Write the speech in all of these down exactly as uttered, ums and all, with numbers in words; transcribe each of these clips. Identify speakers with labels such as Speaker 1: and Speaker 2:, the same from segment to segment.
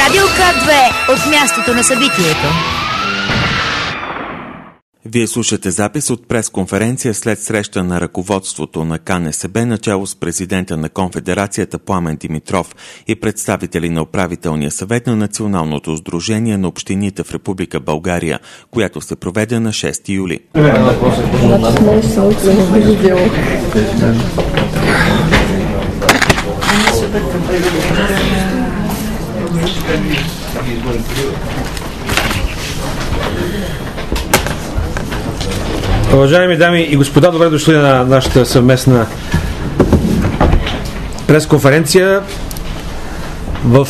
Speaker 1: Радио К две от мястото на събитието.
Speaker 2: Вие слушате запис от пресконференция след среща на ръководството на К Н С Б, начало с президента на Конфедерацията Пламен Димитров и представители на управителния съвет на Националното сдружение на общините в Република България, която се проведе на шести юли.
Speaker 3: Уважаеми дами и господа, добре дошли на нашата съвместна пресконференция. В,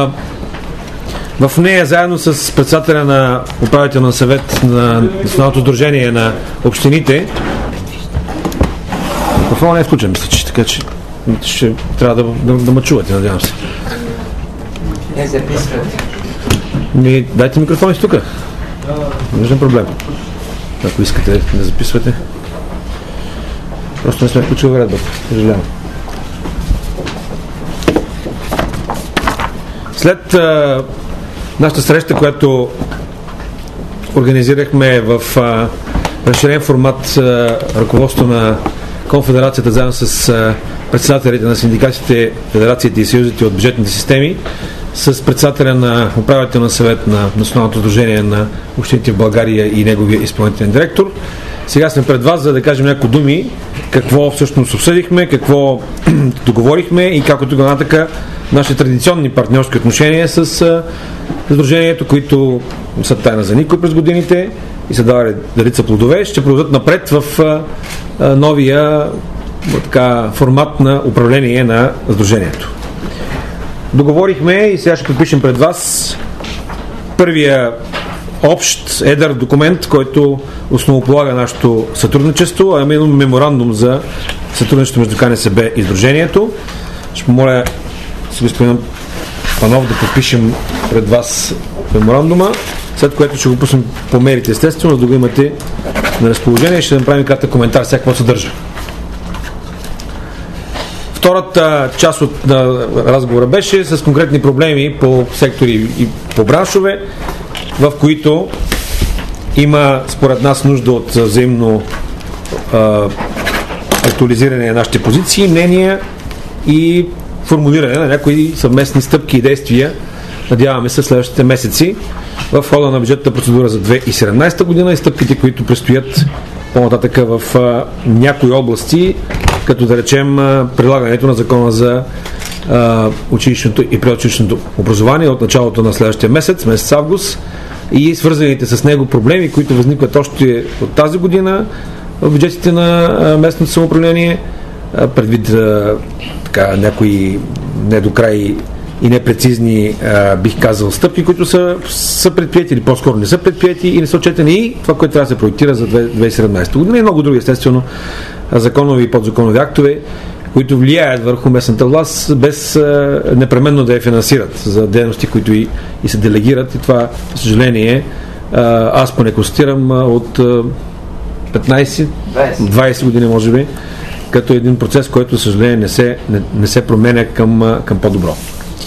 Speaker 3: в нея заедно с председателя на управителния съвет на Националното сдружение на общините. Микрофонът не е включен, мисля, че така че ще трябва да, да, да ме чувате, надявам се.
Speaker 4: Не записвате.
Speaker 3: Ми, дайте микрофони тук. Не виждам проблем. Ако искате да записвате. Просто не сме включили вредбата. Съжалявам. След а, нашата среща, която организирахме в а, разширен формат а, ръководство на Конфедерацията, заедно с а, председателите на синдикатите, федерациите и съюзите от бюджетните системи, с председателя на управителния съвет на Националното сдружение на общините в България и неговия изпълнителен директор. Сега сме пред вас, за да кажем няколко думи какво всъщност обсъдихме, какво договорихме и как от тогава нататък нашите традиционни партньорски отношения с сдружението, които са тайна за никой през годините и са давали редица плодове, ще продължат напред в новия така, формат на управление на сдружението. Договорихме и сега ще подпишем пред вас първия общ едър документ, който основополага нашето сътрудничество, а именно меморандум за сътрудничество между К Н С Б и сдружението. Ще помоля с господин Панов да подпишем пред вас меморандума, след което ще го пуснем по мерите, естествено, за да го имате на разположение и ще направим кратък коментар всяко какво съдържа. Втората част от на разговора беше с конкретни проблеми по сектори и по браншове, в които има според нас нужда от взаимно а, актуализиране на нашите позиции, мнения и формулиране на някои съвместни стъпки и действия, надяваме се, следващите месеци в хода на бюджетната процедура за две хиляди и седемнадесета година и стъпките, които предстоят по-нататък в а, някои области, като да речем прилагането на закона за а, училищното и предучилищното образование от началото на следващия месец, месец август, и свързаните с него проблеми, които възникват още от тази година в бюджетите на а, местното самоуправление, а, предвид а, така, някои не до край и непрецизни, а, бих казал, стъпки, които са, са предприяти или по-скоро не са предприяти и не са отчетени, и това, което трябва да се проектира за две хиляди и седемнадесета година и много други, естествено, законови и подзаконови актове, които влияят върху местната власт, без а, непременно да я финансират за дейности, които и, и се делегират. И това, за съжаление, а, аз поне констатирам а, от а, петнадесет двадесет години, може би, като един процес, който, за съжаление, не се, не, не се променя към, към по-добро.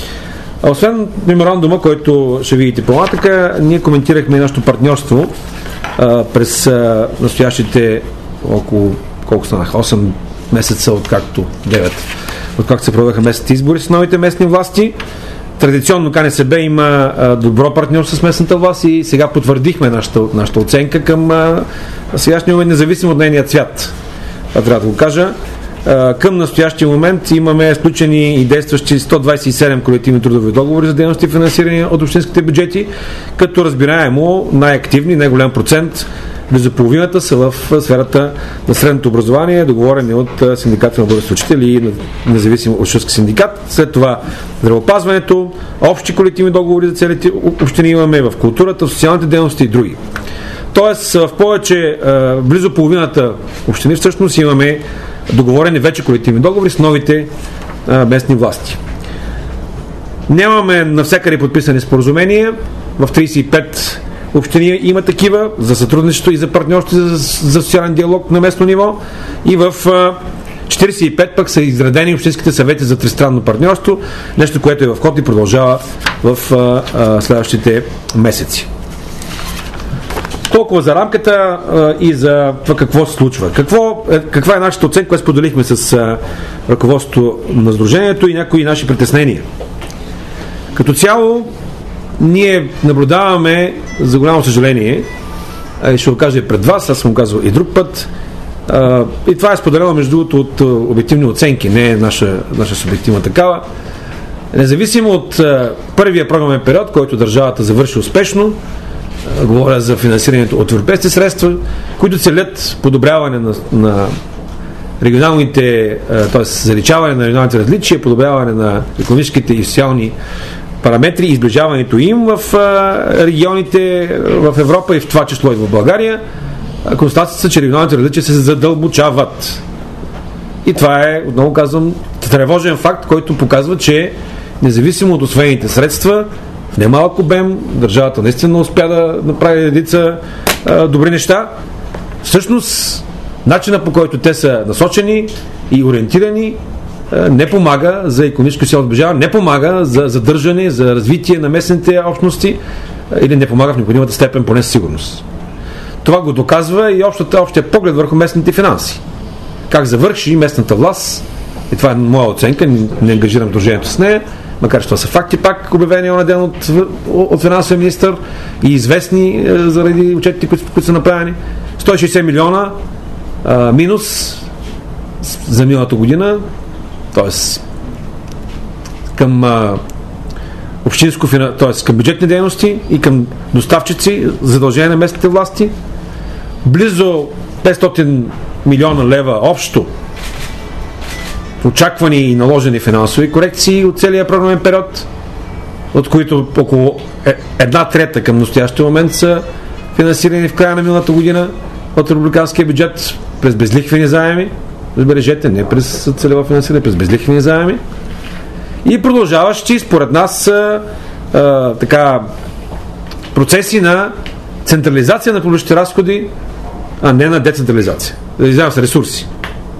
Speaker 3: А освен меморандума, който ще видите по-нататък, ние коментирахме нашето партньорство а, през а, настоящите около колко станаха? осем месеца, откакто девет, откакто се проведаха местните избори с новите местни власти. Традиционно К Н С Б има а, добро партньорство с местната власт и сега потвърдихме нашата, нашата оценка към а, сегашния момент, независимо от нейния цвят. Това трябва да го кажа. А, към настоящия момент имаме сключени и действащи сто двадесет и седем колективни трудови договори за дейности, финансирани от общинските бюджети, като разбираемо най-активни, най-голям процент, близо половината са в сферата на средното образование, договорени от синдиката на български учители и независим учителски синдикат. След това здравеопазването, общи колективни договори за целите общини имаме в културата, в социалните дейности и други. Тоест в повече, близо половината общини всъщност имаме договорени вече колективни договори с новите местни власти. Нямаме навсякъде подписани споразумения. В тридесет и пет общини има такива за сътрудничество и за партньорство, за, за социален диалог на местно ниво, и в а, четиридесет и пет пък са изредени общинските съвети за тристранно партньорство, нещо, което е в ход и продължава в а, а, следващите месеци. Толкова за рамката а, и за това какво се случва. Какво, е, каква е нашата оценка, която споделихме с а, ръководството на Сдружението и някои наши притеснения. Като цяло, ние наблюдаваме, за голямо съжаление, и ще го кажа и пред вас, аз съм го казвал и друг път, а, и това е споделено между другото от обективни оценки, не е наша, наша субективна такава. Независимо от а, първия програмен период, който държавата завърши успешно, а, говоря за финансирането от европейски средства, които целят подобряване на, на регионалните, т.е. заличаване на регионалните различия, подобряване на икономическите и социални параметри и изближаването им в а, регионите в Европа и в това число и в България. Констатациите са, че регионалните различия се задълбочават. И това е, отново казвам, тревожен факт, който показва, че независимо от усвоените средства, в немалък обем, държавата наистина успя да направи редица а, добри неща. Всъщност, начинът, по който те са насочени и ориентирани, не помага за икономическо и социално сближаване, не помага за задържане, за развитие на местните общности или не помага в необходимата степен поне със сигурност. Това го доказва и общата, общия поглед върху местните финанси. Как завърши местната власт, и това е моя оценка, не ангажирам Сдружението с нея, макар че това са факти пак, обявени на ден от, от финансовия министър и известни е, заради отчетите, които, които са направени. сто и шейсет милиона а, минус за миналата година, т.е. към а, общинско, т.е. към бюджетни дейности и към доставчици, задължения на местните власти. Близо петстотин милиона лева общо очаквани и наложени финансови корекции от целия програмен период, от които около една трета към настоящия момент са финансирани в края на миналата година от републиканския бюджет през безлихвени заеми. Забележете, не през целево финансиране, през безлихвени заеми. И продължаващи, според нас, са а, така, процеси на централизация на публичните разходи, а не на децентрализация. Да изявам се ресурси.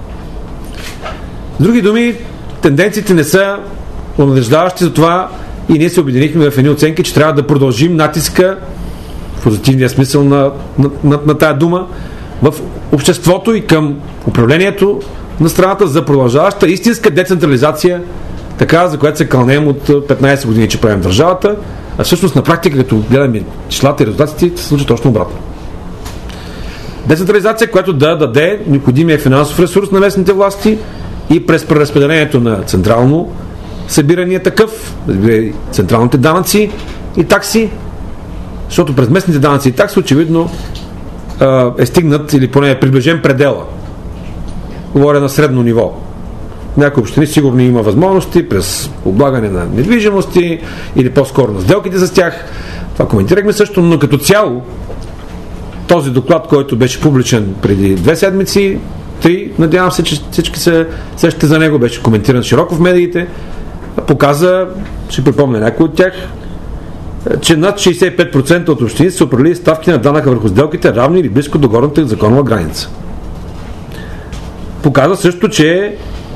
Speaker 3: С други думи, тенденциите не са онадеждаващи, за това и ние се обединихме в едни оценки, че трябва да продължим натиска в позитивния смисъл на, на, на, на тая дума в обществото и към управлението на страната за продължаваща истинска децентрализация, така, за която се кълнем от петнайсет години, че правим държавата, а всъщност на практика, като гледаме числата и резултатите, се случи точно обратно. Децентрализация, която да даде необходимия финансов ресурс на местните власти и през преразпределението на централно събирания такъв, централните данъци и такси, защото през местните данъци и такси очевидно е стигнат или поне е приближен предела. Говоря на средно ниво. Някои общини сигурно има възможности през облагане на недвижимости или по-скоро на сделките с тях. Това коментирахме също, но като цяло този доклад, който беше публичен преди две седмици, три, надявам се, че всички се сещате за него, беше коментиран широко в медиите, показа, ще припомня някой от тях, че над шейсет и пет процента от общините са определили ставки на данъка върху сделките равни или близко до горната законова граница. Показва също, че е,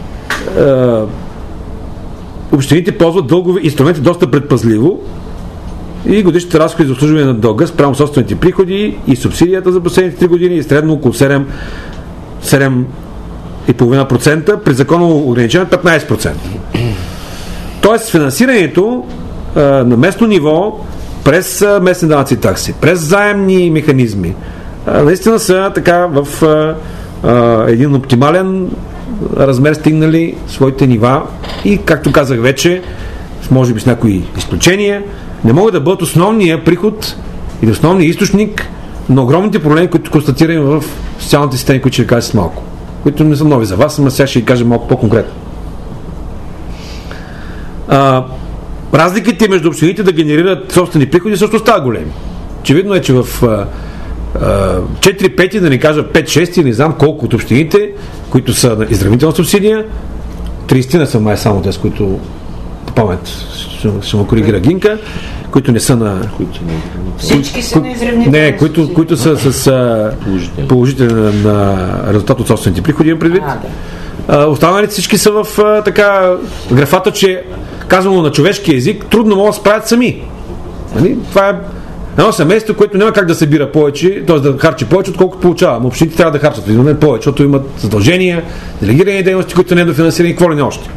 Speaker 3: общините ползват дългови инструменти доста предпазливо и годишните разходи за обслужване на дълга спрямо собствените приходи и субсидията за последните три години е средно около седем цяло и пет процента, при законово ограничение петнайсет процента. Тоест финансирането а, на местно ниво през а, местни данъци и такси, през заемни механизми, а, наистина са така в а, а, един оптимален размер стигнали своите нива и, както казах вече, може би с някои изключения, не могат да бъдат основния приход или основния източник на огромните проблеми, които констатираме в социалните системи, които ще ви кажа с малко, които не са нови за вас, но сега ще ви кажа малко по-конкретно. А, разликите между общините да генерират собствени приходи също стават големи. Очевидно е, че в а, а, четири пети, да не кажа пет шести, не знам колко от общините, които са на изравнителна субсидия, трийсет са май само тези, които по памет ще, ще му коригира Гинка, които не са на...
Speaker 4: Всички са на изравнителна
Speaker 3: Не, които, които са с а, положителен на резултат от собствените приходи, имам предвид. А, А, останалите всички са в а, така графата, че казвано на човешки език, трудно могат да справят сами. Нали? Това е едно семейство, което няма как да събира повече, т.е. да харчи повече, отколкото получава. Но общините трябва да харчат не повече, защото имат задължения, делегирани дейности, които не е дофинансирани, какво ли не още.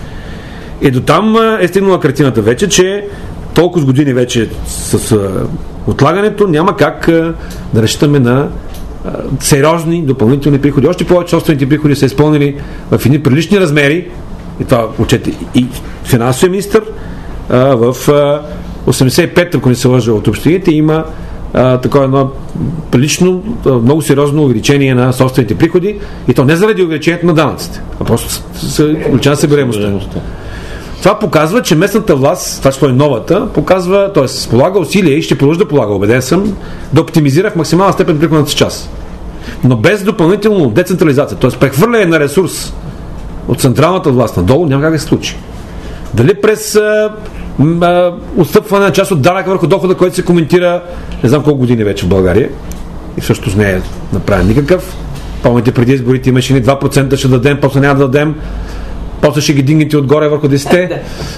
Speaker 3: И до там е стигнала картината вече, че толкова с години вече с а, отлагането няма как а, да разчитаме на а, сериозни допълнителни приходи. Още повече собствените приходи са изпълнили в едни прилични размери, и това отчете и финансовия министър, а, в а, осемдесет и пет, ако не се лъжа от общините, има а, такова едно прилично, а, много сериозно увеличение на собствените приходи, и то не заради увеличението на данъците, а просто увеличена събираемостта. Това показва, че местната власт, това число и новата, показва, т.е. полага усилия и ще продължи да полага, убеден съм, да оптимизира в максимална степен приходната си част. Но без допълнително децентрализация, т.е. прехвърляне на ресурс от централната власт надолу, няма как да се случи. Дали през а, а, отстъпване на част от данък върху дохода, който се коментира не знам колко години вече в България, и всъщност не е направен никакъв. Помните, преди изборите имаше ни два процента ще дадем, после няма да дадем, после ще ги дигнете отгоре върху десет.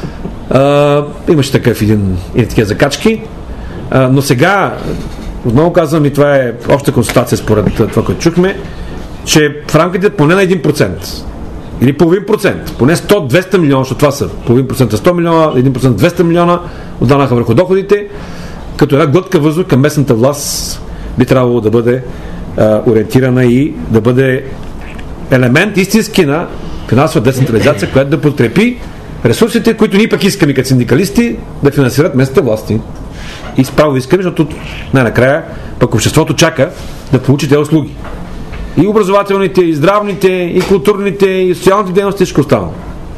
Speaker 3: Uh, имаше такъв един и такива закачки. Uh, но сега, отново казвам, и това е обща констатация според това, което чухме, че в рамките поне на един процент или половин процент, поне сто до двеста милиона, защото това са половин процент сто милиона, един процент двеста милиона от данъка върху доходите, като една глътка въздух към местната власт би трябвало да бъде uh, ориентирана и да бъде елемент истински на финансова децентрализация, която да подкрепи ресурсите, които ние пък искаме като синдикалисти да финансират местните власти. И справо искаме, защото най-накрая пък обществото чака да получи тези услуги. И образователните, и здравните, и културните, и социалните дейности, всичко останало.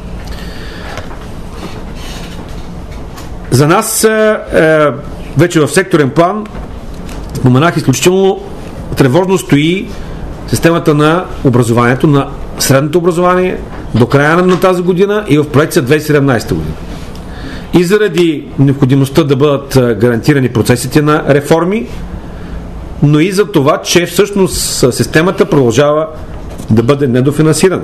Speaker 3: За нас е, вече в секторен план споменах, изключително тревожно стои системата на образованието, на средното образование до края на тази година и в проекция две хиляди и седемнадесета година. И заради необходимостта да бъдат гарантирани процесите на реформи, но и за това, че всъщност системата продължава да бъде недофинансирана.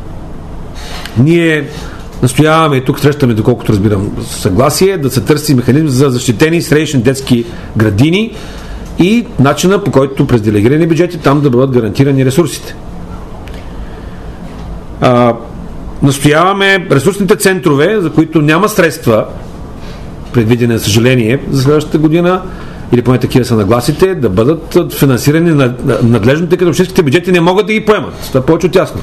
Speaker 3: Ние настояваме и тук срещаме, доколкото разбирам, съгласие, да се търси механизм за защитени средищни детски градини и начина, по който през делегирани бюджети там да бъдат гарантирани ресурсите. А, настояваме ресурсните центрове, за които няма средства предвидени, за съжаление, за следващата година, или поне такива са нагласите, да бъдат финансирани надлежно, тъй като общинските бюджети не могат да ги поемат. Това е повече от ясно.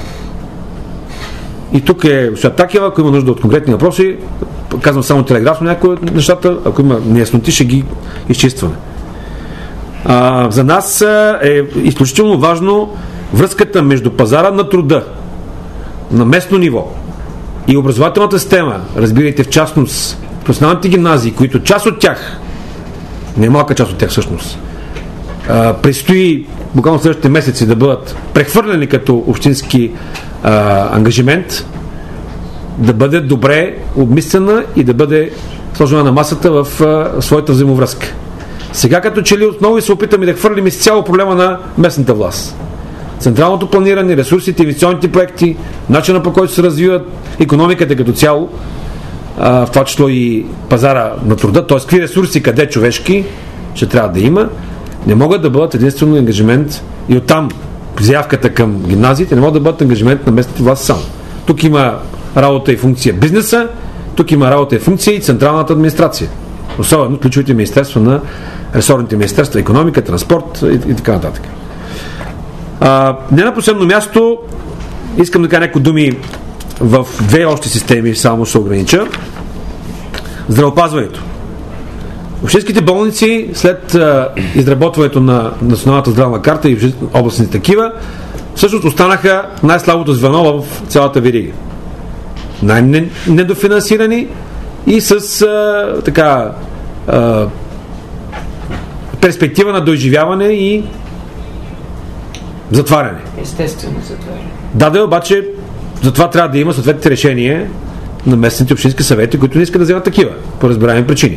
Speaker 3: И тук е Свят Такева, ако има нужда от конкретни въпроси, казвам само телеграфно някои от нещата, ако има неясноти, ще ги изчистваме. А, за нас е изключително важно връзката между пазара на труда на местно ниво и образователната система, разбирайте в частност професионалните гимназии, които част от тях, не малка част от тях всъщност, а, предстои буквално следващите месеци да бъдат прехвърлени като общински а, ангажимент, да бъде добре обмислена и да бъде сложена на масата в а, своята взаимовръзка. Сега като че ли отново се опитаме да хвърлим изцяло проблема на местната власт. Централното планиране, ресурсите, инвестиционните проекти, начина по който се развиват икономиката като цяло, а, в това число и пазара на труда, т.е. какви ресурси, къде човешки ще трябва да има, не могат да бъдат единствено ангажимент и оттам заявката към гимназиите не могат да бъдат ангажимент на местните власти само. Тук има работа и функция бизнеса, тук има работа и функция и централната администрация. Особено ключовите министерства на ресорните министерства, икономика, транспорт и, и така нататък. А, не на последно място искам да кажа някои думи в две още системи, само се огранича. Здравеопазването. Общинските болници след а, изработването на Националната здравна карта и областните такива всъщност останаха най-слабото звено в цялата верига. Най-недофинансирани и с а, така а, перспектива на доизживяване и затваряне.
Speaker 4: Естествено затваряне. Да,
Speaker 3: да, обаче за това трябва да има съответните решения на местните общински съвети, които не искат да вземат такива, по разбираеми причини.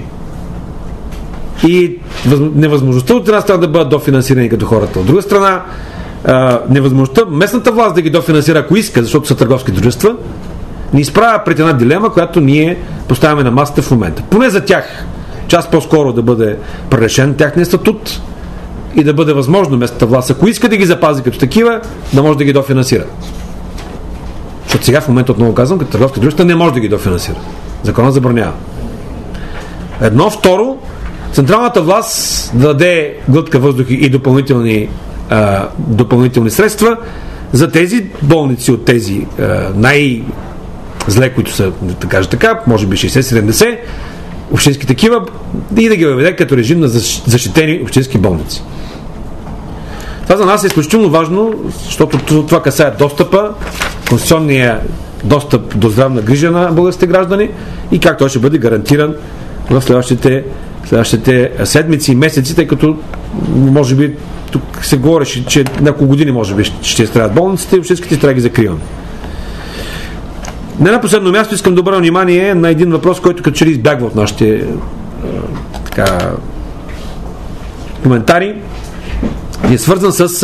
Speaker 3: И невъзможността от една страна да бъдат дофинансирани като хората. От друга страна, а, невъзможността местната власт да ги дофинансира, ако иска, защото са търговски дружества, ни изправя пред една дилема, която ние поставяме на масата в момента. Поне за тях час по-скоро да бъде пререшен тяхния статут и да бъде възможно местната власт, ако иска да ги запази като такива, да може да ги дофинансира. Защото сега в момента отново казвам, като търговски дружества не може да ги дофинансира. Законът забранява. Едно, второ, централната власт да даде глътка въздух и допълнителни, а, допълнителни средства за тези болници от тези а, най-зле, които са, да кажа така, може би шейсет-седемдесет общински такива, и да ги въведе като режим на защитени общински болници. Това за нас е изключително важно, защото това касае достъпа, конституционния достъп до здравна грижа на българските граждани и как той ще бъде гарантиран в следващите, следващите седмици и месеци, тъй като може би тук се говореше, че няколко години може би ще страдат болниците и общинските трябва да ги закриваме. Не на последно място искам да обърна внимание на един въпрос, който като че ли избягва от нашите е, така, коментари и е свързан с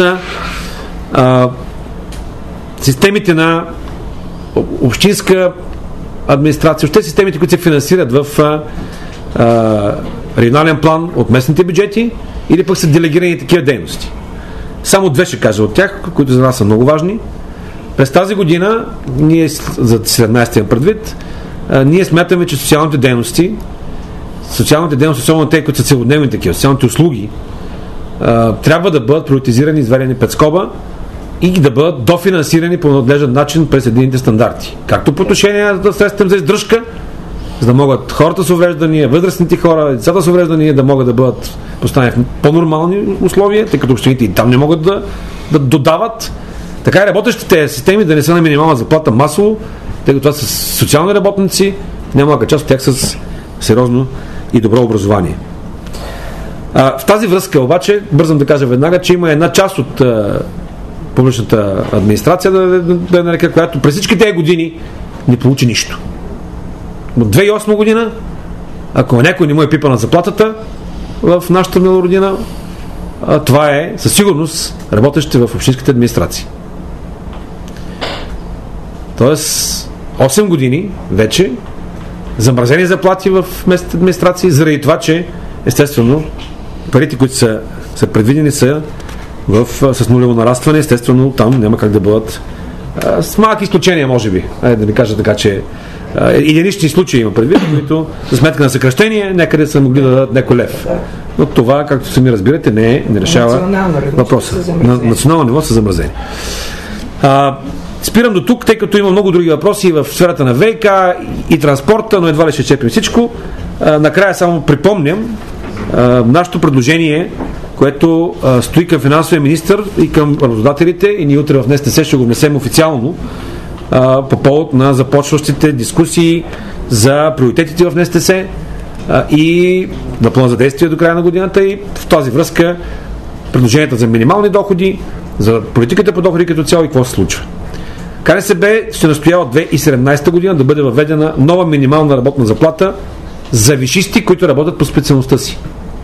Speaker 3: е, системите на общинска администрация, още системите, които се финансират в е, е, регионален план от местните бюджети или пък са делегирани такива дейности. Само две ще кажа от тях, които за нас са много важни. През тази година, ние за седемнадесети предвид, а, ние смятаме, че социалните дейности, социалните дейности, особено те, които са целодневни такива, социалните услуги, а, трябва да бъдат приоритизирани, изведени пред скоба и да бъдат дофинансирани по надлежен начин през единните стандарти. Както по отношение на средствата за издръжка, за да могат хората с увреждания, възрастните хора, децата с увреждания да могат да бъдат поставени в по-нормални условия, тъй като общините и там не могат да, да додават. Така и работещите системи да не са на минимална заплата масово, тъй като това са социални работници, немалка част от тях с сериозно и добро образование. А, в тази връзка обаче, бързам да кажа веднага, че има една част от а, публичната администрация, да, да, да е нарека, която през всички тези години не получи нищо. От две хиляди и осма година, ако някой не му е пипана заплатата в нашата мила родина, а, това е със сигурност работещите в общинските администрации. Тоест осем години вече замразени заплати в местните администрации, заради това, че естествено парите, които са, са предвидени, са в, с нулево нарастване, естествено там няма как да бъдат а, с малки изключения, може би. Айде да ви кажа така, че а, единични случаи има предвид, които за сметка на съкращение някъде са могли да дадат някой лев. Но това, както сами разбирате, не, е, не решава въпроса. На национално ниво са замразени. А, спирам до тук, тъй като има много други въпроси в сферата на ВиК и транспорта, но едва ли ще чепим всичко. А, накрая само припомням а, нашето предложение, което а, стои към финансовия министър и към работодателите, и ние утре в НСТС ще го внесем официално а, по повод на започващите дискусии за приоритетите в НСТС а, и на план за действие до края на годината, и в тази връзка предложенията за минимални доходи, за политиката по доходи като цяло и какво се случва. КНСБ ще настоява от две хиляди и седемнадесета година да бъде въведена нова минимална работна заплата за висшисти, които работят по специалността си.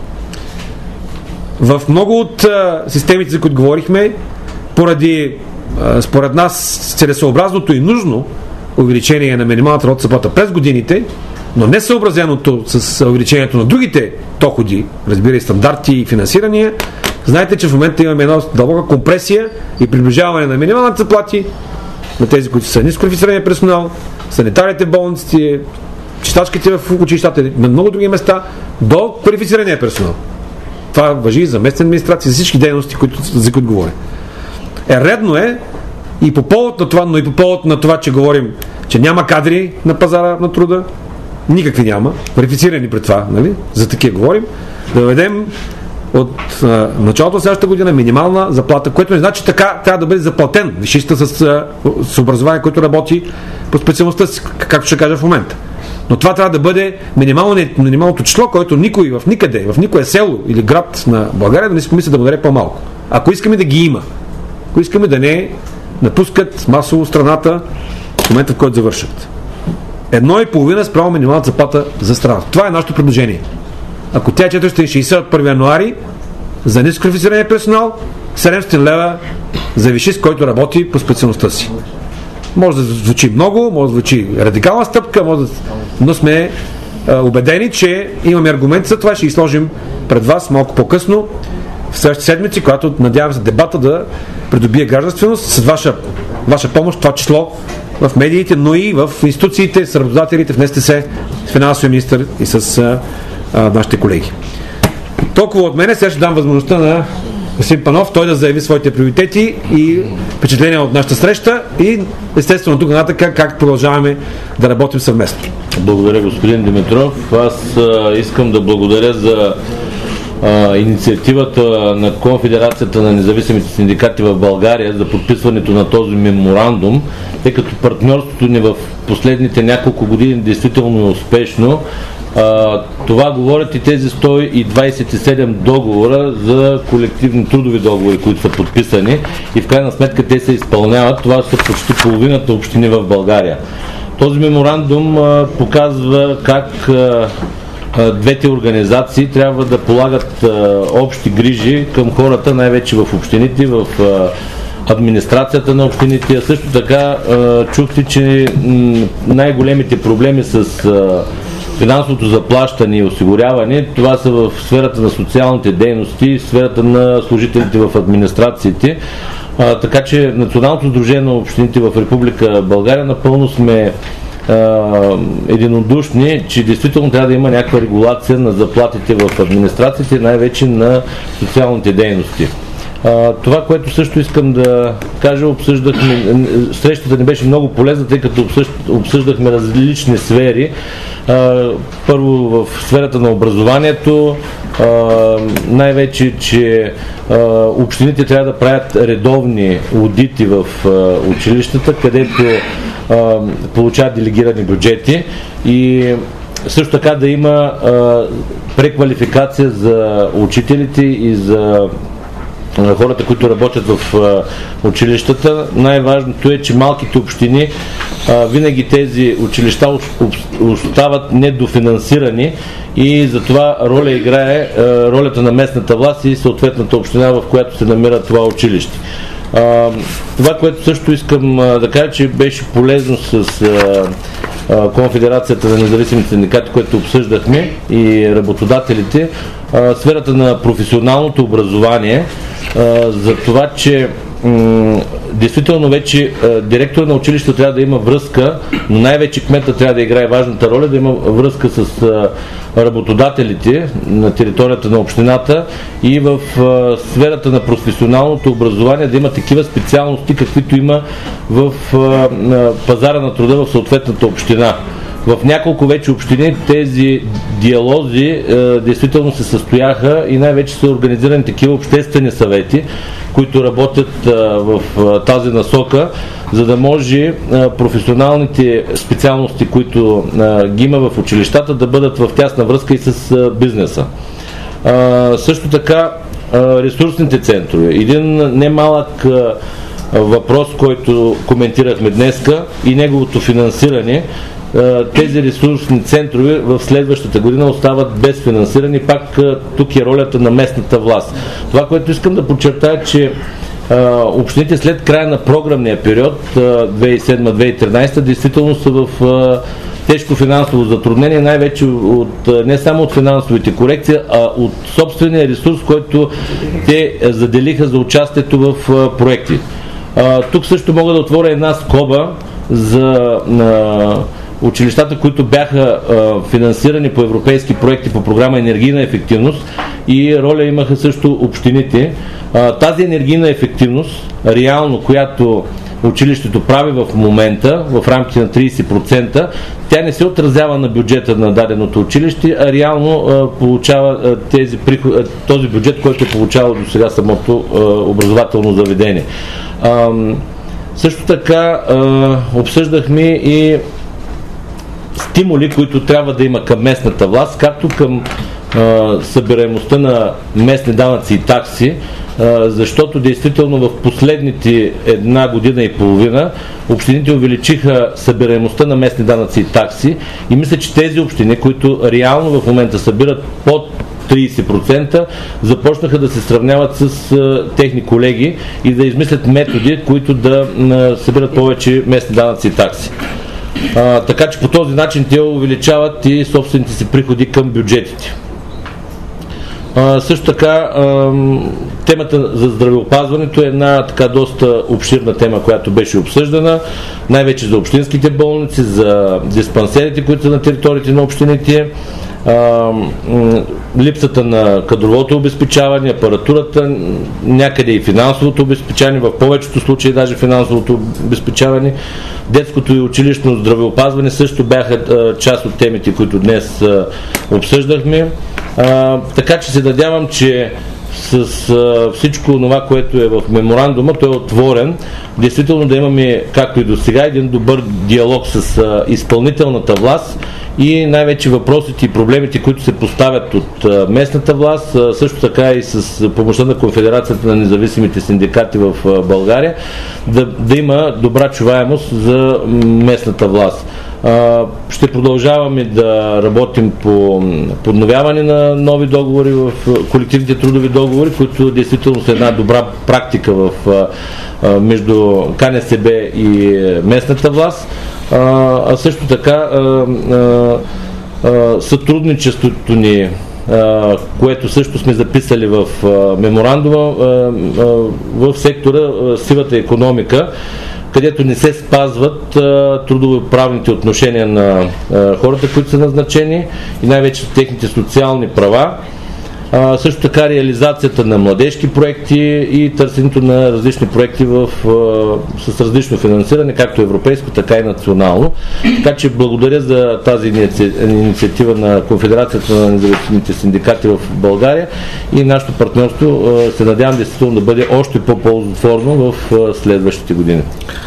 Speaker 3: В много от а, системите, за които говорихме, поради а, според нас целесообразното и нужно увеличение на минималната работна заплата през годините, но не съобразеното с увеличението на другите доходи, разбира и стандарти и финансирания, знаете, че в момента имаме една дълбока компресия и приближаване на минималните заплати на тези, които са нискоквалифицирания персонал, санитарите в болниците, читачките в училищата и на много други места, до квалифицирания персонал. Това важи за местна администрация, за всички дейности, които, за които говорим. Е, редно е и по повод на това, но и по повод на това, че говорим, че няма кадри на пазара на труда, никакви няма, квалифицирани пред това, нали? За такива говорим, да въведем от а, началото на следващата година минимална заплата, което не значи така трябва да бъде заплатен висшиста с, а, с образование, който работи по специалността си, както ще кажа в момента. Но това трябва да бъде минималното число, което никой в никъде, в никое село или град на България да не си помисли да бъде по-малко. Ако искаме да ги има, ако искаме да не напускат масово страната в момента, в който завършат. Едно и половина спрямо минималната заплата за страната. Това е нашето предложение. Ако тя е четиристотин и шейсет от първи януари, за нискоквалифицирания персонал седемстотин лева за висшист, който работи по специалността си. Може да звучи много, може да звучи радикална стъпка, може да... но сме а, убедени, че имаме аргументи за това, ще ги сложим пред вас малко по-късно в следващите седмици, когато надявам се дебата да придобие гражданственост с ваша, ваша помощ, това число в медиите, но и в институциите, с работодателите, в Н С Т С, с финансовия министър и с а, а, нашите колеги. Толкова от мене. Сега ще дам възможността на господин Панов, той да заяви своите приоритети и впечатления от нашата среща и естествено тук нататък как, как продължаваме да работим съвместно.
Speaker 5: Благодаря, господин Димитров. Аз а, искам да благодаря за а, инициативата на Конфедерацията на независимите синдикати в България за подписването на този меморандум, тъй като партньорството ни в последните няколко години действително е успешно. Uh, това говорят и тези сто двадесет и седем договора за колективни трудови договори, които са подписани и в крайна сметка те се изпълняват. Това са почти половината общини в България. Този меморандум uh, показва как uh, uh, двете организации трябва да полагат uh, общи грижи към хората, най-вече в общините, в uh, администрацията на общините. А също така uh, чухте, че м- най-големите проблеми с uh, финансовото заплащане и осигуряване, това са в сферата на социалните дейности, в сферата на служителите в администрациите. А, така че Националното сдружение на общините в Република България напълно сме а, единодушни, че действително трябва да има някаква регулация на заплатите в администрациите, най-вече на социалните дейности. Uh, това, което също искам да кажа, обсъждахме, срещата ни беше много полезна, тъй като обсъждахме различни сфери. Uh, първо в сферата на образованието, uh, най-вече, че uh, общините трябва да правят редовни одити в uh, училищата, където uh, получават делегирани бюджети и също така да има uh, преквалификация за учителите и за хората, които работят в а, училищата. Най-важното е, че малките общини а, винаги тези училища остават недофинансирани и затова роля играе а, ролята на местната власт и съответната община, в която се намира това училище. А, това, което също искам а, да кажа, че беше полезно с а, а, Конфедерацията на независимите синдикати, което обсъждахме и работодателите, а, сферата на професионалното образование, а, за това, че м- действително вече а, директор на училище трябва да има връзка, но най-вече кмета трябва да играе важната роля, да има връзка с а, работодателите на територията на общината и в а, сферата на професионалното образование да има такива специалности, каквито има в а, а, пазара на труда в съответната община. В няколко вече общини тези диалози е, действително се състояха и най-вече са организирани такива обществени съвети, които работят е, в е, тази насока, за да може е, професионалните специалности, които е, ги има в училищата, да бъдат в тясна връзка и с е, бизнеса. Е, също така е, ресурсните центрове. Един немалък е, въпрос, който коментирахме днеска и неговото финансиране. Тези ресурсни центрове в следващата година остават без финансиране. Пак тук е ролята на местната власт. Това, което искам да подчертая, че а, общините след края на програмния период две хиляди и седма - две хиляди и тринадесета действително са в а, тежко финансово затруднение, най-вече от, не само от финансовите корекции, а от собствения ресурс, който те заделиха за участието в а, проекти. А, тук също мога да отворя една скоба за а, училищата, които бяха а, финансирани по европейски проекти по програма енергийна ефективност и роля имаха също общините. А, тази енергийна ефективност, реално, която училището прави в момента, в рамките на тридесет процента, тя не се отразява на бюджета на даденото училище, а реално а, получава а, тези, а, този бюджет, който е получавал до сега самото а, образователно заведение. А, също така а, обсъждахме и стимули, които трябва да има към местната власт, както към а, събираемостта на местни данъци и такси, а, защото действително в последните една година и половина общините увеличиха събираемостта на местни данъци и такси и мисля, че тези общини, които реално в момента събират под трийсет процента, започнаха да се сравняват с а, техни колеги и да измислят методи, които да а, събират повече местни данъци и такси. А, така че по този начин те увеличават и собствените си приходи към бюджетите. А, също така а, темата за здравеопазването е една така доста обширна тема, която беше обсъждана, най-вече за общинските болници, за диспансерите, които са на териториите на общините, а, липсата на кадровото обезпечаване, апаратурата, някъде и финансовото обезпечаване, в повечето случаи даже финансовото обезпечаване, детското и училищно здравеопазване също бяха а, част от темите, които днес а, обсъждахме. А, така че се надявам, че с а, всичко това, което е в меморандума, той е отворен, действително да имаме, както и до сега, един добър диалог с а, изпълнителната власт и най-вече въпросите и проблемите, които се поставят от а, местната власт, а, също така и с помощта на Конфедерацията на независимите синдикати в а, България, да, да има добра чуваемост за местната власт. Ще продължаваме да работим по подновяване на нови договори в колективните трудови договори, които действително са една добра практика в, между КНСБ и местната власт, а също така сътрудничеството ни, което също сме записали в меморандума в сектора сивата икономика, където не се спазват трудово-правните отношения на а, хората, които са назначени и най-вече техните социални права. А, също така реализацията на младежки проекти и търсенето на различни проекти в, а, с различно финансиране, както европейско, така и национално. Така че благодаря за тази инициатива на Конфедерацията на независимите синдикати в България и нашето партньорство а, се надявам действително да бъде още по-ползотворно в а, следващите години.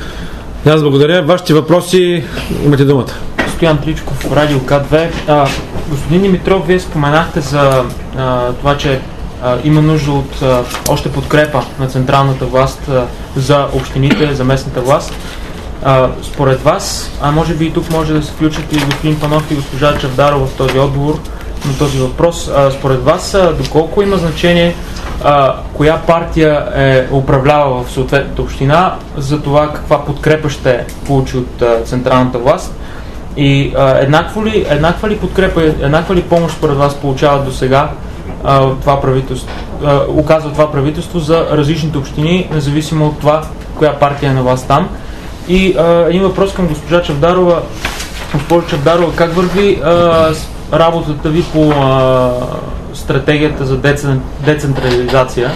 Speaker 3: Аз благодаря. Вашите въпроси, имате думата.
Speaker 6: Стоян Тричков, Радио К две. А, господин Димитров, вие споменахте за а, това, че а, има нужда от а, още подкрепа на централната власт а, за общините, за местната власт. А, според вас, а може би и тук може да се включат и господин Панов и госпожа Чавдарова в този отговор на този въпрос, а, според вас а, доколко има значение а, коя партия е управлява в съответната община за това каква подкрепа ще получи от а, централната власт и а, еднаква ли, еднаква ли подкрепа, еднаква ли помощ според вас получава до сега това правителство, а, оказва това правителство за различните общини, независимо от това коя партия е на власт там. И а, един въпрос към госпожа Чавдарова. Госпожа Чавдарова, как върви а, работата ви по а, стратегията за децентрализация,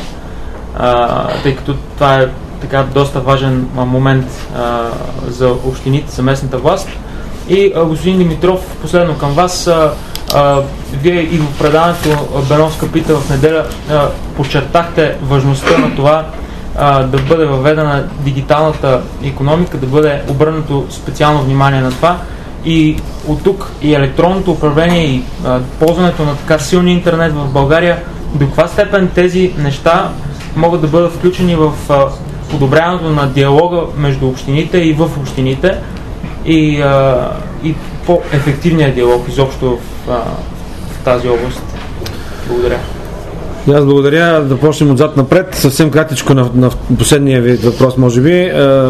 Speaker 6: а, тъй като това е така доста важен а, момент а, за общините, за местната власт. И а, господин Димитров, последно към вас, а, а, вие и в предаването Беновска пита в неделя а, подчертахте важността на това а, да бъде въведена дигиталната икономика, да бъде обърнато специално внимание на това. И от тук и електронното управление и а, ползването на така силни интернет в България, до каква степен тези неща могат да бъдат включени в а, подобряването на диалога между общините и в общините и, а, и по-ефективния диалог изобщо в, а, в тази област? Благодаря.
Speaker 3: И аз благодаря. Да почнем отзад напред. Съвсем кратичко на, на последния ви въпрос, може би.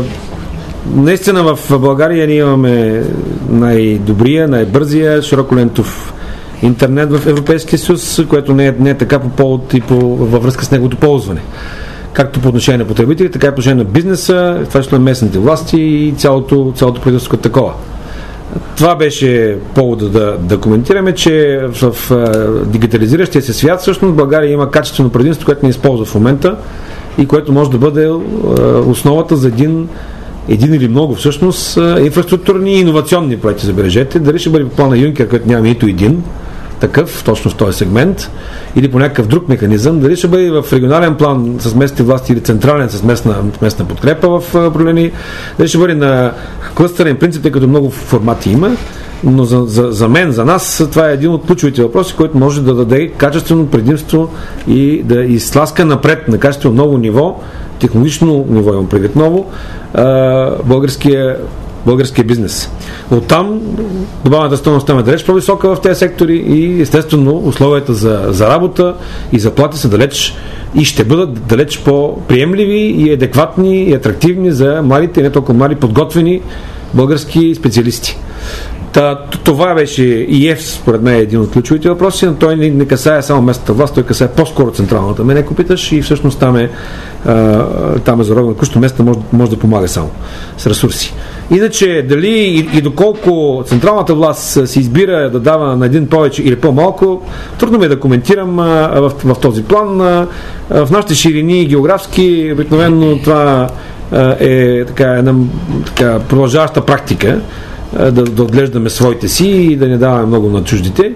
Speaker 3: Наистина в България ние имаме най-добрия, най-бързия широколентов интернет в Европейския съюз, което не е, не е така по повод и по, във връзка с неговото ползване. Както по отношение на потребители, така и по отношение на бизнеса, това ще е местните власти и цялото, цялото правителство такова. Това беше повода да, да коментираме, че в, в, в дигитализиращия се свят всъщност България има качествено предимство, което не използва в момента и което може да бъде основата за един един или много всъщност инфраструктурни и иновационни проекти, забележете. Дали ще бъде по плана Юнкер, който няма нито един такъв, точно в този сегмент, или по някакъв друг механизъм, дали ще бъде в регионален план с местни власти или централен с местна, местна подкрепа в определени, дали ще бъде на клъстърен принцип, тъй като много формати има, но за, за, за мен, за нас, това е един от ключовите въпроси, който може да даде качествено предимство и да изтласка напред на качествено ново ниво, технологично ниво имам предвид ново, българския българския бизнес. Оттам добавената стойност там е далеч по-висока в тези сектори и естествено условията за, за работа и заплати са далеч и ще бъдат далеч по-приемливи и адекватни и атрактивни за младите, не толкова млади, подготвени български специалисти. Та, това беше и е, според мен, един от ключовите въпроси, но той не, не касае само местната власт, той касае по-скоро централната. Мене ако питаш и всъщност там е, а, там е заровено кучето, местната може, може да помага само с ресурси. Иначе, дали и, и доколко централната власт се избира да дава на един повече или по-малко, трудно ми е да коментирам а, в, в този план. А, в нашите ширини географски, обикновено това а, е така, една така, продължаваща практика, да, да отглеждаме своите си и да не даваме много на чуждите.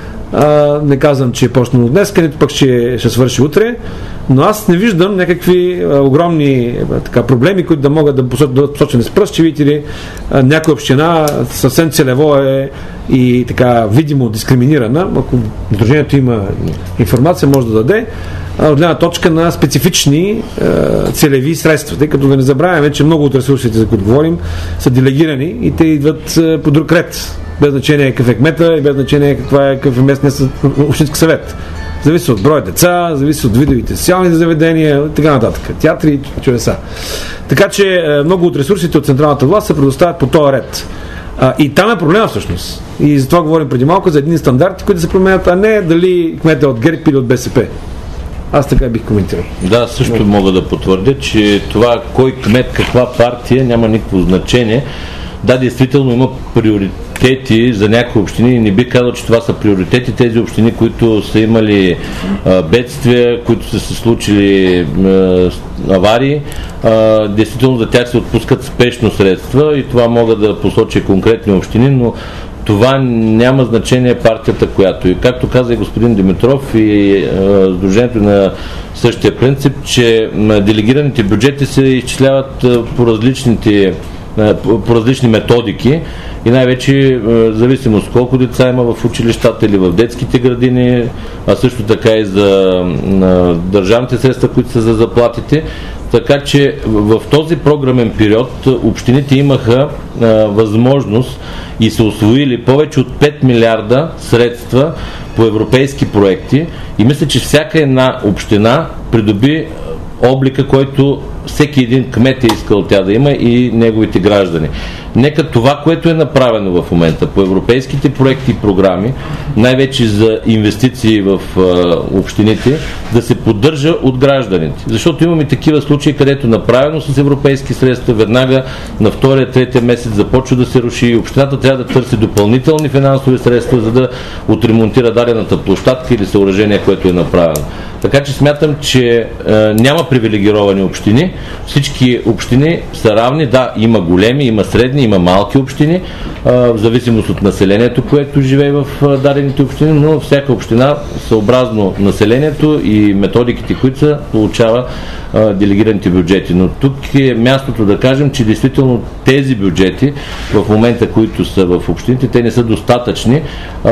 Speaker 3: А, не казвам, че е почнало днес, нито пък ще, ще свърши утре, но аз не виждам някакви а, огромни а, така, проблеми, които да могат да бъдат посочени с пръст, че видите ли, а, някоя община съвсем целево е и така видимо дискриминирана. Ако Сдружението има информация, може да даде от гледна точка на специфични е, целеви средства, тъй като да не забравяме, че много от ресурсите, за които говорим, са делегирани и те идват е, по друг ред. Без значение какъв е кмета и без значение каква е, какъв е местния общински съвет. Зависи от броя деца, зависи от видовите социални заведения и така нататък. Театри и чудеса. Така че е, много от ресурсите от централната власт се предоставят по този ред. А, и там е проблема всъщност. И за това говорим преди малко за едни стандарти, които се променят, а не дали кмет е от ГЕРБ или от БСП. Аз така бих коментирал.
Speaker 5: Да, също Но... мога да потвърдя, че това кой кмет, каква партия няма никакво значение. Да, действително има приоритети за някои общини и не бих казал, че това са приоритети. Тези общини, които са имали а, бедствия, които са се случили а, аварии, а, действително за тях се отпускат спешно средства и това мога да посоча конкретни общини, но това няма значение партията, която и както каза и господин Димитров и а, Сдружението на същия принцип, че а, делегираните бюджети се изчисляват а, по различните а, по, по различни методики и най-вече в зависимост колко деца има в училищата или в детските градини, а също така и за а, държавните средства, които са за заплатите. Така че в този програмен период общините имаха а, възможност и са усвоили повече от пет милиарда средства по европейски проекти и мисля, че всяка една община придоби облика, който всеки един кмет е искал тя да има и неговите граждани. Нека това, което е направено в момента по европейските проекти и програми, най-вече за инвестиции в а, общините, да се поддържа от гражданите. Защото имаме такива случаи, където направено с европейски средства, веднага на втория, третия месец започва да се руши и общината трябва да търси допълнителни финансови средства, за да отремонтира дадената площадка или съоръжение, което е направено. Така че смятам, че е, няма привилегировани общини. Всички общини са равни. Да, има големи, има средни, има малки общини, е, в зависимост от населението, което живее в е, дадените общини, но всяка община съобразно населението и методиките, които са, получава е, делегираните бюджети. Но тук е мястото да кажем, че действително тези бюджети в момента, които са в общините, те не са достатъчни. Е,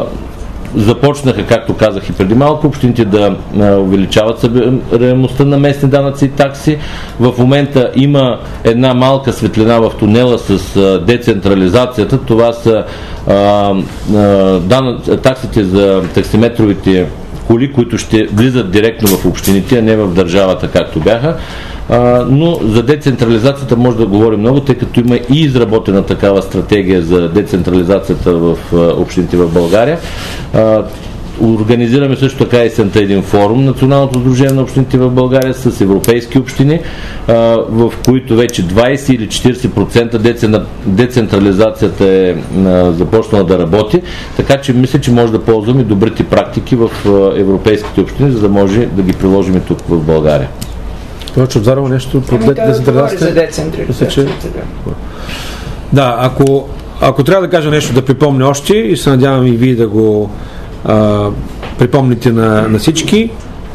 Speaker 5: Започнаха, както казах и преди малко, общините да а, увеличават събираемостта на местни данъци и такси. В момента има една малка светлина в тунела с а, децентрализацията. Това са а, а, данъ... таксите за таксиметровите коли, които ще влизат директно в общините, а не в държавата, както бяха. А, но за децентрализацията може да говорим много, тъй като има и изработена такава стратегия за децентрализацията в а, общините в България. А, Организираме също така есента един форум, Националното сдружение на общините в България, с европейски общини, а, в които вече двайсет или четирийсет процента децентрализацията е а, започнала да работи, така че мисля, че може да ползваме добрите практики в а, европейските общини, за да може да ги приложим и тук в България.
Speaker 3: Това че отзарва нещо по децентрализацията. Да, ако, ако трябва да кажа нещо да припомня още и се надявам и вие да го а, припомните на, на всички,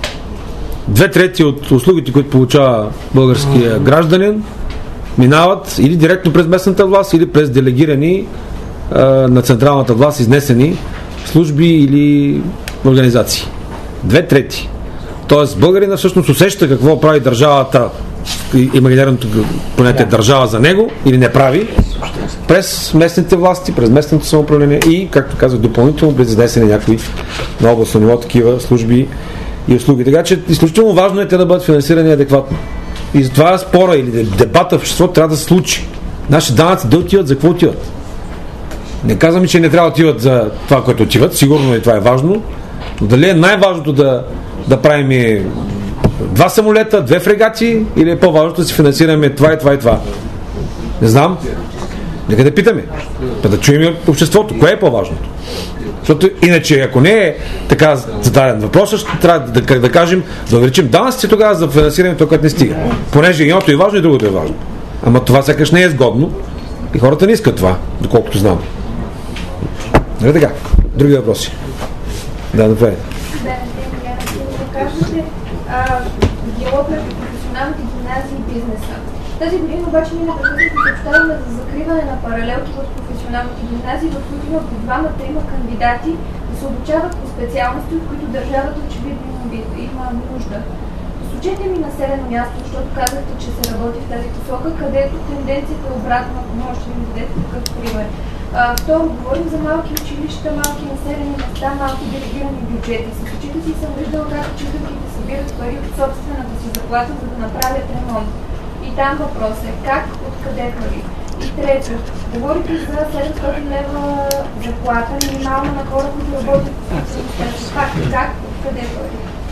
Speaker 3: две трети от услугите, които получава българския гражданин, минават или директно през местната власт, или през делегирани а, на централната власт изнесени служби или организации. Две трети. Тоест българина всъщност усеща какво прави държавата имагинерното понятие държава за него или не прави, през местните власти, през местното самоуправление и, както казах, допълнително през изнесени някои на областно ниво такива служби и услуги. Така че изключително важно е те да бъдат финансирани адекватно. И затова спора или дебата в обществото трябва да се случи. Наши данъци да отиват за какво отиват? Не казвам, че не трябва да отиват за това, което отиват, сигурно и това е важно, но дали е най-важното да, да правим два самолета, две фрегати или е по-важното да си финансираме това и това и това? Не знам. Нека да питаме. Да, да чуем от обществото. Кое е по-важното? Защото иначе, ако не е така зададен въпрос, ще трябва да, да, да кажем, да увеличим данъците тогава за финансиране това, което не стига. Понеже едното е важно и другото е важно. Ама това сякаш не е сгодно и хората не искат това, доколкото знам. Нали така? Други въпроси? Да, добре.
Speaker 7: Да, да кажете диалог между професионалните гимназии и бизнеса. Тази година обаче ние непрекъснато съобщаваме за закриване на паралелки в професионалните гимназии, в които има по двама-трима кандидати да се обучават по специалности, от които държавата очевидно има нужда. Посочете ми населено място, защото казахте, че се работи в тази посока, където тенденцията е обратна, ако можете да ми дадете такъв пример. А, второ, говорим за малки училища, малки населени места, малки делегирани бюджети. С очите си съм виждала как учителките събират пари от собствената си заплата, за да направят ремонт. И там въпрос е как, откъде пари. И трето, говорите за седемстотин лева заплата, минимална на хора, които работят в специалността. Пак, как, откъде пари?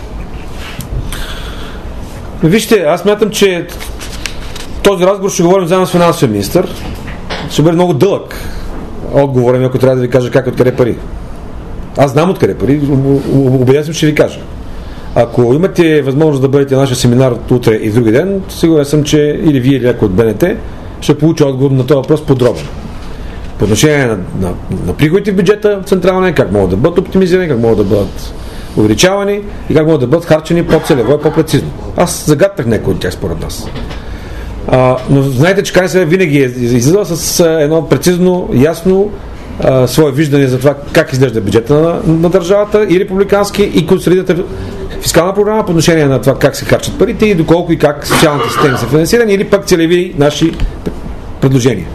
Speaker 3: Вижте, аз смятам, че този разговор ще говорим заедно с финансовия министър. Ще бъде много дълъг отговорът ми, ако трябва да ви кажа как, откъде пари. Аз знам откъде пари, убеден съм, ще ви кажа. Ако имате възможност да бъдете на нашия семинар утре и в други ден, сигурен съм, че или вие, или някой от БНТ ще получи отговор на този въпрос подробен. По отношение на, на, на приходите в бюджета централния, как могат да бъдат оптимизирани, как могат да бъдат увеличавани и как могат да бъдат харчени по-целево и по-прецизно. Аз загаднах някой от тях според нас. А, но знаете, че КНСБ винаги е излизал с едно прецизно, ясно а, свое виждане за това как изглежда бюджета на, на държавата и републикански и консолидната фискална програма по отношение на това как се харчат парите и доколко и как социалните системи са финансирани или пък целеви наши предложения.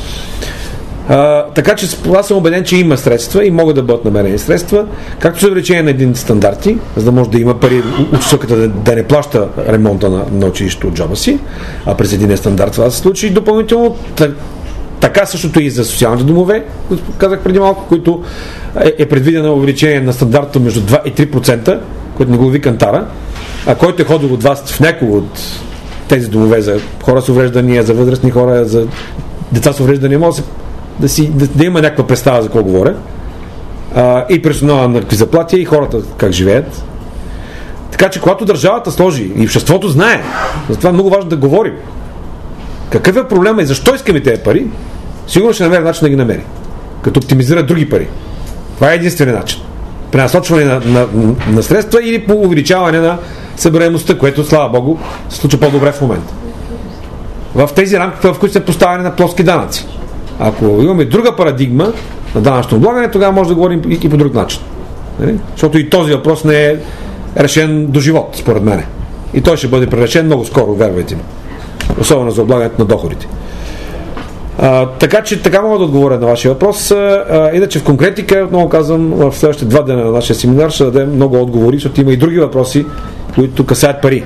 Speaker 3: А, така че аз съм убеден, че има средства и могат да бъдат намерени средства, както за увеличение на един стандарти, за да може да има пари учителката да, да не плаща ремонта на, на училището от джоба си, а през един стандарт това да се случи. Допълнително така същото и за социалните домове, казах преди малко, които е, е предвидено увеличение на стандарта между два и три процента, което не го ви кантара, а който е ходил от вас в някои от тези домове за хора с увреждания, за възрастни хора, за деца с увреждания, може да, си, да, да има някаква представа за какво говоря, а, и персонала на какви заплати, и хората как живеят. Така че когато държавата сложи и обществото знае, затова е много важно да говорим какъв е проблема и защо искаме тези пари, сигурно ще намери начин да ги намери, като оптимизира други пари. Това е единственият начин. Пренасочване на, на, на средства или по увеличаване на събираемостта, което, слава Богу, се случва по-добре в момента. В тези рамки, в които се поставяне на плоски данъци. Ако имаме друга парадигма на данъчно облагане, тогава може да говорим и, и по друг начин. Не? Защото и този въпрос не е решен до живот, според мен. И той ще бъде пререшен много скоро, вярвайте ми. Особено за облагането на доходите. А, така че така мога да отговоря на вашия въпрос. А, иначе в конкретика, отново казвам, в следващите два дена на нашия семинар ще дадем много отговори, защото има и други въпроси, които касаят пари.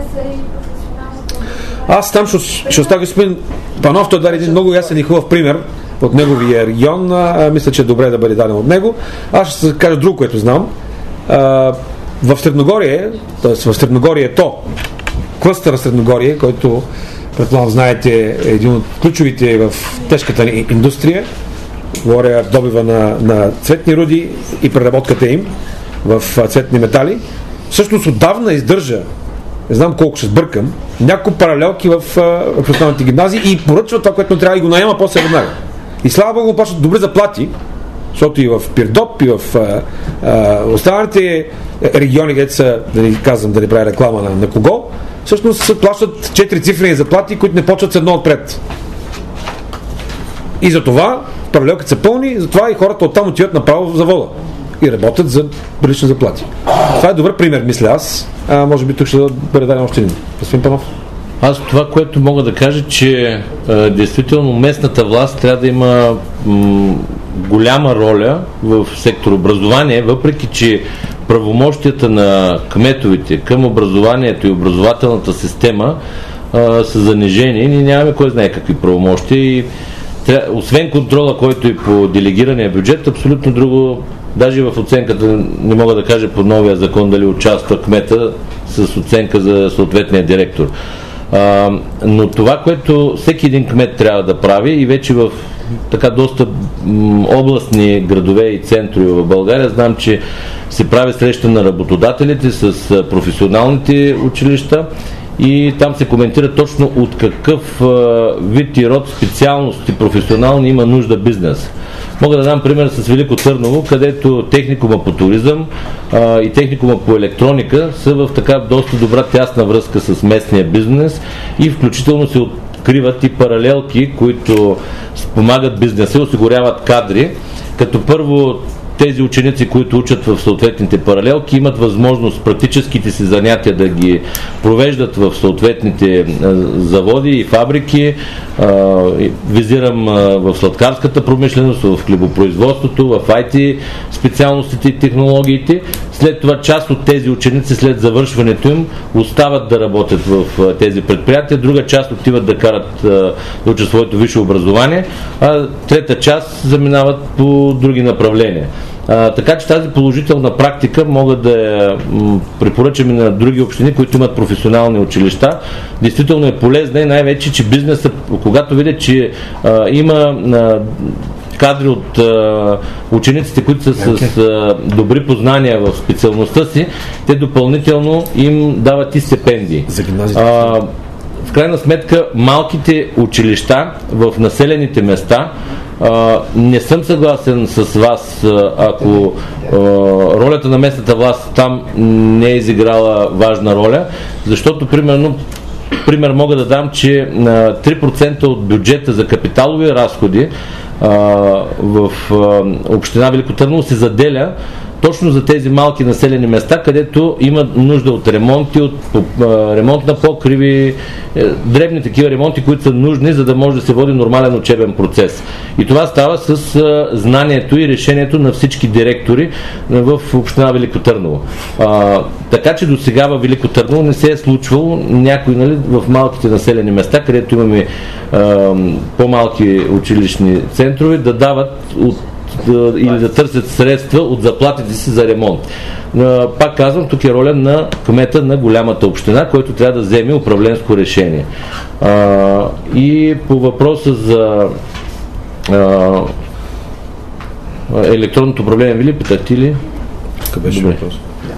Speaker 3: Аз там ще, ще оставя господин Панов, той даде един много ясен и хубав пример от неговия регион. А, мисля, че е добре да бъде даден от него. Аз ще кажа друго, което знам. А, в Средногорие, т.е. в Средногорието, клъстъра Средногорие, който предполагам знаете е един от ключовите в тежката индустрия, говоря добива на, на цветни руди и преработката им в цветни метали, всъщност отдавна издържа, не знам колко ще сбъркам, няколко паралелки в, в основните гимназии и поръчва това, което не трябва и го наема после веднага. И слава Богу, плащат добри заплати, защото и в Пирдоп, и в а, а, останалите региони, където са, да не казвам, да не правя реклама на, на кого, всъщност се плащат четири цифрени заплати, които не почват с едно отпред. И за това паралелките са пълни, затова и хората оттам отиват направо в завода и работят за прилични заплати. Това е добър пример, мисля аз. А, може би тук ще бъде даден още един. Господин Панов.
Speaker 5: Аз това, което мога да кажа, че а, действително местната власт трябва да има м, голяма роля в сектор образование, въпреки че правомощията на кметовете към образованието и образователната система а, са занижени. Ние нямаме кой знае какви правомощия и тря... освен контрола, който и по делегирания бюджет, абсолютно друго, даже в оценката не мога да кажа по новия закон дали участва кмета с оценка за съответния директор. А, но това, което всеки един кмет трябва да прави и вече в така доста м, областни градове и центрове в България, знам, че се прави среща на работодателите с а, професионалните училища и там се коментира точно от какъв а, вид и род специалности професионални има нужда бизнес. Мога да дам пример с Велико Търново, където техникума по туризъм а, и техникума по електроника са в така доста добра тясна връзка с местния бизнес и включително се откриват и паралелки, които спомагат бизнеса, осигуряват кадри, като първо тези ученици, които учат в съответните паралелки, имат възможност практическите си занятия да ги провеждат в съответните заводи и фабрики. Визирам в сладкарската промишленост, в хлебопроизводството, в ай ти специалностите и технологиите. След това част от тези ученици след завършването им остават да работят в тези предприятия, друга част отиват да карат да учат своето висше образование, а трета част заминават по други направления. А, така че тази положителна практика мога да я препоръчам и на други общини, които имат професионални училища. Действително е полезна и най-вече, че бизнесът, когато видят, че а, има а, кадри от а, учениците, които са okay. с а, добри познания в специалността си, те допълнително им дават и стипендии. За гимназията. А, в крайна сметка, малките училища в населените места, Uh, не съм съгласен с вас, uh, ако uh, ролята на местната власт там не е изиграла важна роля, защото примерно пример мога да дам, че uh, три процента от бюджета за капиталови разходи uh, в uh, община Велико Търново се заделя точно за тези малки населени места, където има нужда от ремонти, от ремонт на покриви, дребни такива ремонти, които са нужни, за да може да се води нормален учебен процес. И това става с знанието и решението на всички директори в община Велико Търново. А, така че до сега в Велико Търново не се е случвало някой, нали, в малките населени места, където имаме а, по-малки училищни центрове, да дават от или да търсят средства от заплатите си за ремонт. Пак казвам, тук е роля на кмета на голямата община, който трябва да вземе управленско решение. А, и по въпроса за а, електронното управление, ви ли питате ли?
Speaker 3: Тук беше въпрос.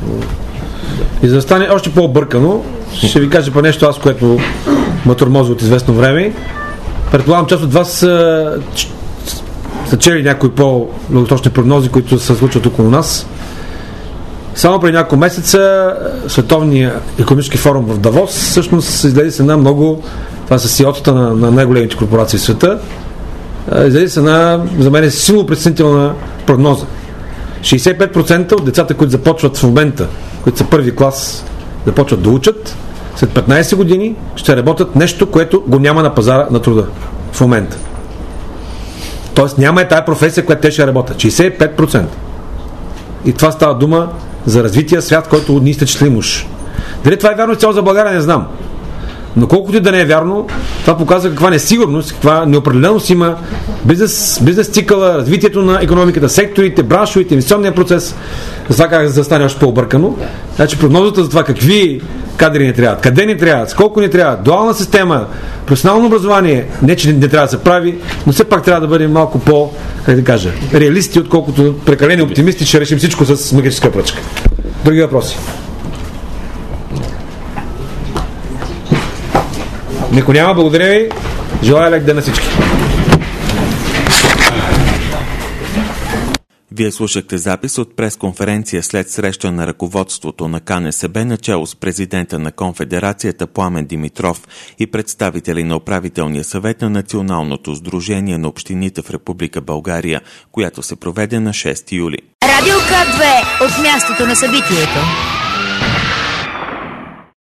Speaker 3: И за да стане още по-объркано, ще ви кажа по нещо аз, което ме тормози от известно време. Предполагам, част от вас са са чели някои по-дългосрочни прогнози, които се случват около нас. Само преди няколко месеца Световния икономически форум в Давос всъщност излезе се на много, това са си и о-тата на, на най-големите корпорации в света, излезе се на, за мен е силно притеснителна прогноза. шейсет и пет процента от децата, които започват в момента, които са първи клас, започват да учат, след петнайсет години ще работят нещо, което го няма на пазара на труда в момента. Тоест няма е тая професия, която те ще работят. шейсет и пет процента. И това става дума за развития свят, който ние сте чели муж. Дали това е вярно цяло за България, не знам. Но колкото и да не е вярно, това показва каква несигурност, каква неопределеност има бизнес, бизнес цикъла, развитието на икономиката, секторите, браншовите, инвестиционния процес. За това как да стане още по-объркано. Значи прогнозата за това какви кадри не трябват, къде не трябват, сколко не трябват, дуална система, професионално образование, не че не трябва да се прави, но все пак трябва да бъдем малко по, как да кажа, реалисти, отколкото прекалени оптимисти, ще решим всичко с магическа пръчка. Други въпроси? Никой няма, благодаря ви. Желая лек ден на всички.
Speaker 2: Вие слушахте запис от пресконференция след среща на ръководството на КНСБ начело с президента на Конфедерацията Пламен Димитров и представители на управителния съвет на Националното сдружение на общините в Република България, която се проведе на шести юли.
Speaker 1: Радио К две от мястото на събитието.